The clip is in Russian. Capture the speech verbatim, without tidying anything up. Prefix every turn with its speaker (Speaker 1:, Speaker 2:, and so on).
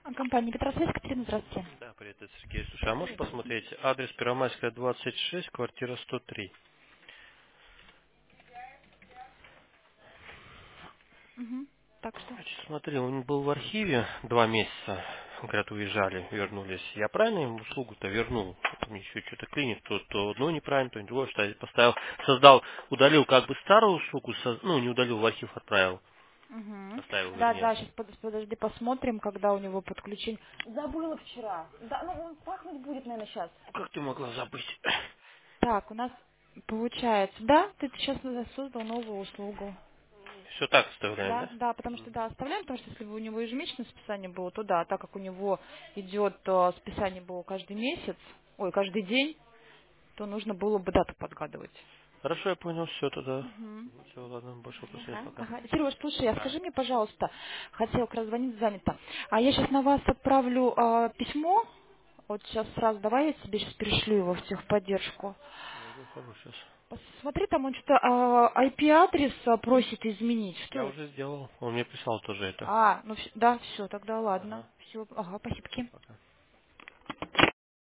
Speaker 1: Компания Петросвязь, Катерина, здравствуйте.
Speaker 2: Да, привет, это Сергей. Слушай, а можешь посмотреть адрес Первомайская, двадцать шесть, квартира сто три?
Speaker 1: Угу. Так что?
Speaker 2: Значит, смотри, он был в архиве два месяца, говорят, уезжали, вернулись. Я правильно им услугу-то вернул? Мне еще что-то клинит, то, то одно неправильно, то другое, что я поставил, создал, удалил как бы старую услугу, со- ну, не удалил, в архив отправил,
Speaker 1: Угу.
Speaker 2: оставил,
Speaker 1: Да,
Speaker 2: вернее.
Speaker 1: да, сейчас подожди, посмотрим, когда у него подключение. Забыла вчера. Да, ну он пахнуть будет, наверное, сейчас.
Speaker 2: Как ты могла забыть?
Speaker 1: Так, у нас получается, да, ты сейчас создал новую услугу.
Speaker 2: Все так оставляем,
Speaker 1: Да,
Speaker 2: да?
Speaker 1: да, потому что да, оставляем, потому что если бы у него ежемесячное списание было, то да, а так как у него идет э, списание было каждый месяц, ой, каждый день, то нужно было бы дату подгадывать.
Speaker 2: Хорошо, я понял, все тогда.
Speaker 1: Мгм.
Speaker 2: Все, ладно, больше вопросов нет,
Speaker 1: Ага,
Speaker 2: пока.
Speaker 1: ага. Сереж, слушай, а
Speaker 2: А,
Speaker 1: скажи мне, пожалуйста, хотела как раз звонить, занято. А я сейчас на вас отправлю а, письмо. Вот сейчас сразу, давай я тебе сейчас перешлю его в техподдержку.
Speaker 2: я выхожу сейчас.
Speaker 1: Посмотри, там он что-то а, ай пи-адрес а, просит изменить. Что
Speaker 2: Я
Speaker 1: это?
Speaker 2: уже сделал. Он мне писал тоже это.
Speaker 1: А, ну вс- да, все, тогда ладно.
Speaker 2: Ага.
Speaker 1: Все, ага, спасибо.
Speaker 2: Все, пока.